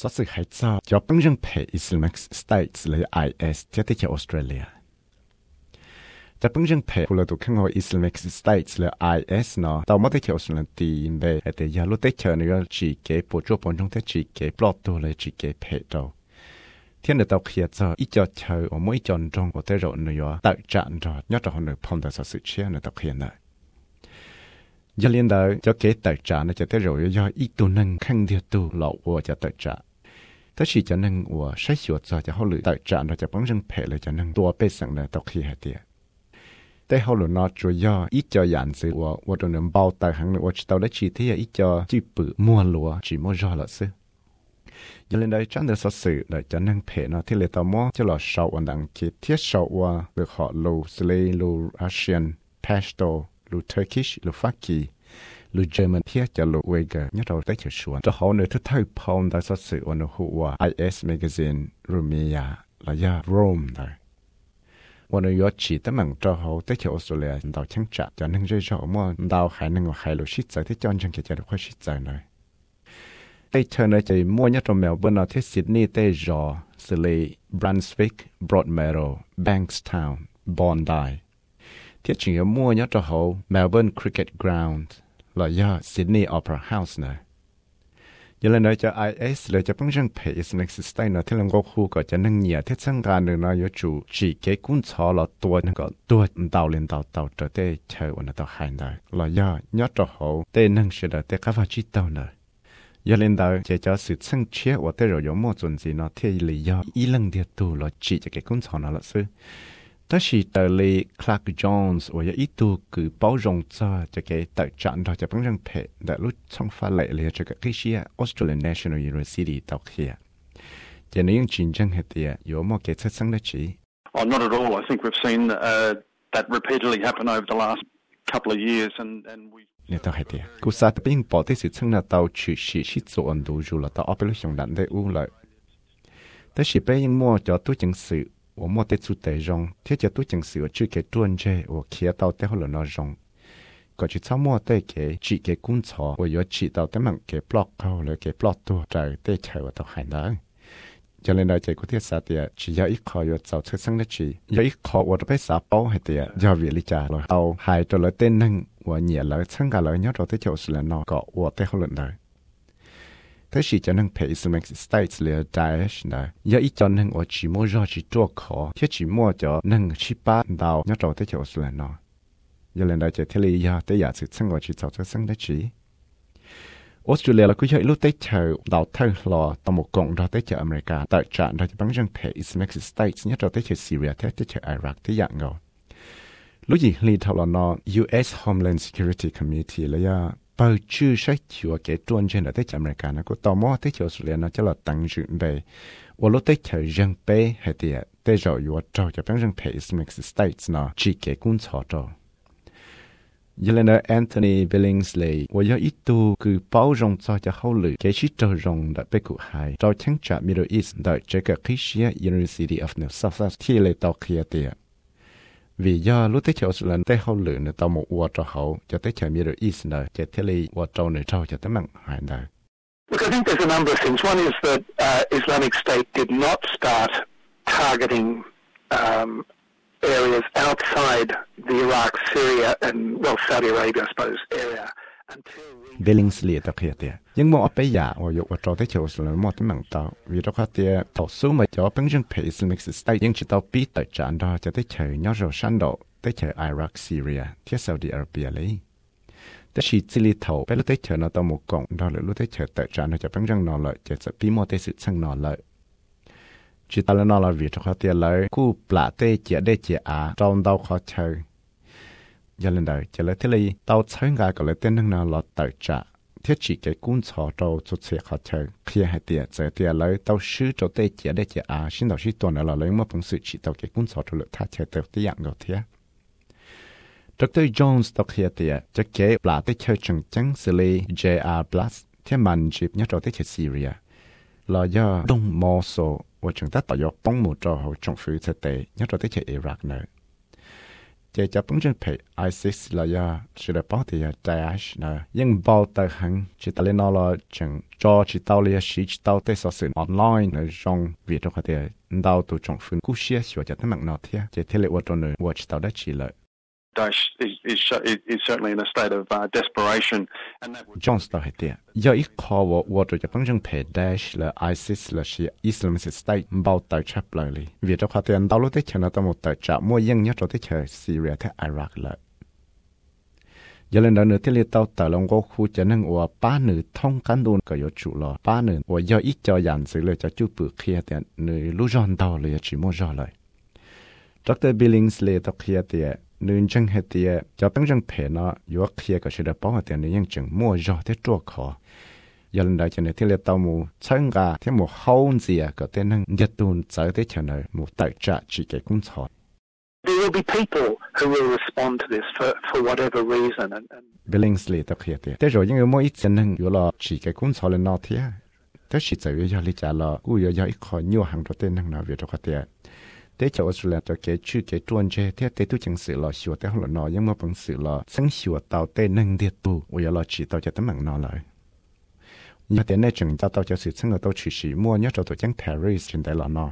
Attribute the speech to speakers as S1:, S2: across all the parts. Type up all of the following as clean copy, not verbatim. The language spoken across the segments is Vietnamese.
S1: 所以係就就本身係 Islamic States 嚟 IS 即係喺 Australia。就本身係後來都看過 Islamic States 嚟 IS 呢，到乜啲條線嚟點嘅，係啲有啲條呢個自己捕捉本中啲自己 plot 到嚟自己配到。天的到kia cho ít cho chơi ở mỗi chọn trong của tới rồi nữa tự chọn rồi nhớ cho họ được phong tạo sự chia nữa tập hiện này giờ liên đời cho kế tự chọn nó cho tới rồi do ít tu nâng khăn thiệt tu lậu của cho tự chọn tới khi cho nâng của sách sửa cho họ lựa tự chọn rồi cho bắn rừng phê lại cho nâng tua bê sẵn là tập khi hạt tiền tới họ lựa nó cho do ít cho dàn sự của tụi nó bao tài hàng nữa tao đã chỉ thấy ít cho chỉ bự mua lúa chỉ mua rau là sư giờ lên đây chẳng được sở sự để cho năng phê nó thì lấy tao mua cho là sầu và đằng kia thiết sầu và được họ lu Slay lu Russian Pashto lu Turkish lu Faki lu German thiết cho lu Uyghur nhất đầu tới chiều xuống cho họ nữa thứ thay phong đã sở sự và nó hùa IS magazine Rumia là do Rome này và nó có chỉ tới mảng cho họ tới chiều Australia đào chẳng trả cho năng rơi rõ mà đào hải năng và hải lu shit giải thế cho chân kia cho được khoa shit giải này tây chơi này chỉ mua nhất trong Melbourne ở thiết Sydney tây rò Slay Brunswick Broadmeadow Bankstown Bondi thiết chỉ có mua nhất trong hậu Melbourne Cricket Ground là do Sydney Opera House này giờ lên đây cho ISเลยจะต้องยังเพย์ Islamic State นะที่เราก็คู่ก็จะนั่งเหยียดที่สังการหนึ่งนะอยู่จู่chỉ cái cuốn sổ làตัวนั่นก็ตัวดาวเรียนดาวจะได้เชื่อวันนั้นต้องหายได้là do nhất trong hậuได้นั่งเฉยๆได้ข้าวจีตาวnày giờ lên đó chỉ cho sự sinh chia và tới rồi có một chuyện gì nó thì lý do ý lần địa tu là chỉ cho cái cuốn sổ nó là sự đó là từ lý Clark Jones và ý tu cứ bảo rộng cho cái tự chọn đó cho bằng răng phê đã lúc trong pha lệ là cho cái gì Australian National University tàu kia cho nên những chiến tranh hệ địa có một cái chất sinh đó chỉ.
S2: Oh, not at all. I think we've seen that repeatedly happen over the last couple of years and we
S1: nè tao hay tiệt, cú sa tập những bỏ tới sự chân là tao chịu sĩ做ẩn đủ rồi là tao áp lực trong đạn để u lại. Tới sĩ bé những mua cho tôi chân sự, 我冇得做地用，贴着都正是我自己专业，我看到的好了那用。個住草摸得嘅自己觀察，我有知道啲乜嘅 block 後來嘅 block 多就啲齊我都係啦。就嚟到這個啲啥啲，只有一個要做出生的字，有一個我都俾撒包係啲，要為你家咯。後係到嚟啲能我熱來參加來，有到啲就是嚟那個我啲好嚟來。但是就能陪 Islamic States 嚟 Daesh 呢，有一種能我只摸咗去做考，即只摸咗能7-8到有到啲就是嚟那。有人來就睇你呀，啲嘢是趁我去做出生的字。Australia 啦，佢有一路啲潮到頭落，到冇講到啲潮 America，但係賺到就幫人陪 Islamic States，一到啲潮 Syria，啲潮 Iraq 啲人個。如果你頭落那 US Homeland Security Committee 啦呀，包住晒條嘅專家啲潮 America 呢，個到冇啲潮 Australia 呢，就落等準備，我攞啲潮人備係啲，啲就要做就幫人陪 Islamic States 呢，自己觀察到。Yelena Anthony Billingsley 我有一度佢包容咗就好累，幾時就容得被佢係到聽着 Middle East 的這個 Asia University of New South Wales ที่嚟到佢哋，vì do lúc tới chỗ là tới hậu lửa nữa tao một uo cho hậu cho tới chỗ Middle East nữa cho tới ਲਈ uo trâu nữa trâu cho tới mặn hải nữa.
S3: Look, I think there's a number of things. One is that Islamic State did not start targeting areas outside the Iraq, Syria, and well, Saudi Arabia, I suppose, area until.
S1: Billingsley 特別啲，因為我俾呀，我有我做啲潮數，我啲問到，為咗嗰啲投訴咪咗本身陪 Islamic State，因此到必對戰到就啲潮紐州山度，啲潮 Iraq, Syria，啲 Saudi Arabia 嚟。但是這裡頭，俾啲潮呢都冇講到嚟，啲潮對戰呢就本身攞嚟，就必冇啲事情攞嚟。chỉ ta là nó là vì cho họ tiền lấy cú plạ tê chia đê chia trong đâu khó chơi giờ lên đời chỉ lấy thế này tao chơi ngài có lấy tên nào là tự trả thiết chỉ cái cuốn sổ trâu chút xe khó chơi khi hai tiền giờ tiền lấy tao sử cho tê chia đê chia xin đầu sĩ tuần là lấy một phần sự chỉ tao cái cuốn sổ trâu lực thắt chơi tao tí dạng rồi thế Dr. Jones tao kia tiền cho cái plạ tê chơi chừng chăng xử lý JR Plus thế mình chụp nhớ cho tê chơi Syria là do đông mô số我chúng ta tạo ra bóng một trò hậu trọng phứ thực tế nhất là tới chạy Iraq nữa. chỉ cho bưng chân phải ISIS là do sự đáp bảo thì Daesh nè nhưng bao tờ hàng chỉ ta lên nó là chẳng cho chỉ tao liền chỉ tao tới sở sự online nè trong việc đó thì đào tụ trong phương cú xia xua cho tấm mạng nó thế chỉ thế lệ ở trong nơi chỉ tao đã chỉ lợi
S2: Daesh is certainly in a state of desperation, and that would.
S1: Johnston hay tiệt, do ít khó vào cho băng rừng phe Daesh là ISIS là si Islamic State bao tay chấp lại li. Vì cho khát tiền đào lối tới chợ tao một tay chạm mua dân nhất cho tới chợ Syria tới Iraq lại. Giờ lên đó nữa thì liệt tao tại lòng khu cho nên ở ba nữ thông cán đồn có yếu chủ lo ba nữ ở do ít cho dàn xử lời cho chú bự kia tiền nữ lú giòn tao lời chỉ mua giò lại. Dr. Billings lời tao kia tiền nên chẳng hết tiệt cho băng rừng phe nó yếu kia có sự đáp bảo tiền nênยังchẳng mua giò tới chua khó. Giờ lần đó cho nên thì liệt tao mù chân gà thì mù hôn gì có tên năng giật tuôn tới tới cho nên mù tại trả chỉ cái cũng thôi.
S3: There will be people who will respond to this for whatever reason. And
S1: Billingsley tập hiện thế rồi những người mỗi ít chân năng yếu là chỉ cái cũng thôi là nó thế. Thế chỉ tại vì lý trả là u yếu ít khó nhiều hàng đầu tên năng nào việc đó có thể. Thế cho Australia cho cái chữ cái tuần chế thế thế tu chẳng sự là sửa thế hoặc là nó nhưng mà bằng sự là sáng sửa tạo tên năng địa tu u yếu là chỉ tạo cho tấm mạng nó lại. Nhưng thế này chẳng tạo cho sự sáng ở đâu chỉ mua nhớ cho tổ chức terrorist trên đại là nó.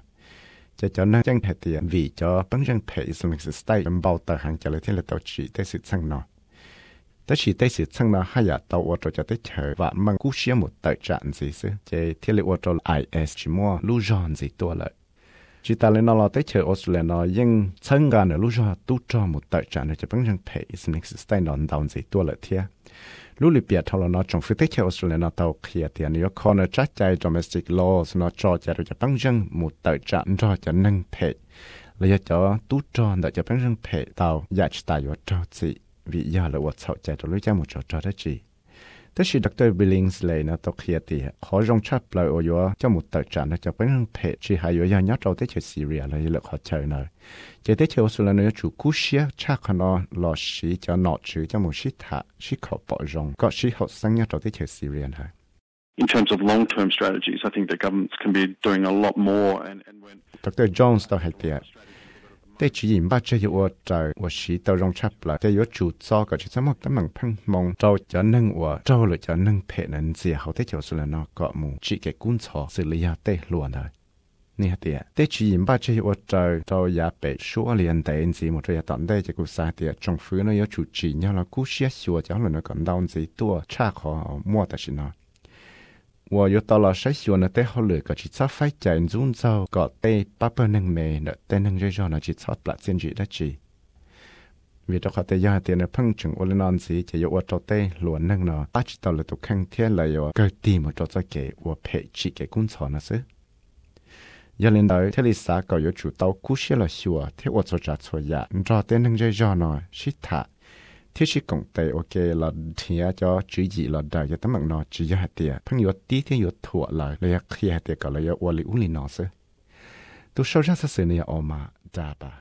S1: Cho nên chẳng thể tiền vì cho băng rừng phe Islamic State bao tờ hàng cho lấy thiên là tàu chỉ tới sự sang nó. Tới chỉ tới sự sang nó hay là tàu ô cho tới chờ và mang cú xia một tờ trạng gì chứ. Chỉ thiên là ô tô IS chỉ mua lưu giòn gì tua lại. Chỉ ta lên nó là tới chờ Australia nó nhưng sang gần ở lưu giòn tu cho một tờ trạng để cho băng rừng phe Islamic State nó đào gì tua lại thế. Lúc lịch biệt thầu là nó trong phía tới chờ Australia nó tàu kia thì nó có nó trách chạy domestic laws nó cho cho băng rừng một tờ trạng cho nâng phe là cho tu cho để cho băng rừng phe tàu giá trị tài vật cho chị vì giờ là vật sạo chạy cho lấy cho một chỗ cho đó chị. Thế thì Dr. Billings lấy nó tàu kia thì khó rong chấp lại ở chỗ cho một tờ trạng cho băng rừng phe chỉ hay ở nhà nhớ cho tới chờ Syria là lực họ chơi nữa. Chỉ tới chờ Australia nó chủ cú xia chắc nó lo xí cho nọ chữ cho một xí thả xí khẩu bỏ rong có xí học sinh nhớ cho tới chờ Syria thôi.
S2: In terms of long-term strategies, I think the governments can be doing a lot more. And when
S1: Dr. Jones tao hay tiệt. Thế chỉ nhìn ba chơi ở trời ở xí tao rong chấp lại. Thế ở chủ cho cái chỉ một tấm bằng phăng mong trâu cho nâng ở trâu lại cho nâng phe nên gì hậu thế chờ Australia nó có một chỉ cái cuốn sổ xử lý tê luôn rồi. Nè tiệt. Thế chỉ nhìn ba chơi ở trời trâu ya bị số liền tên gì một trời tận đây chỉ cũng sai tiệt trong phía nó có chủ chỉ nhau là cú xé xua cho là nó còn đau gì tua cha khó mua ta chỉ nó. 我有到了谁说呢？在后来个去查发展中州个对八百能美呢，但能这样呢去查不进去的去。vì đó họ thấy tiền là phăng chừng ô lên gì chỉ có cho tay luôn nâng nó bắt đầu là tụ khang thiên là có cái tìm một cho cái và phải chỉ cái cuốn sổ nó chứ. giờ lên đó thế là sao có chủ tàu cú xe là xua thế ô cho trả cho ya cho tên nâng cái cho nó xí thả thế chỉ công tay ok là thì cho chữ gì là đời cho tấm bằng nó chỉ cho hạt tiền phăng yếu tí thế yếu thua lại là khi hạt tiền có là yếu ô li nó chứ. tôi sau ra sự này ở mà ra bà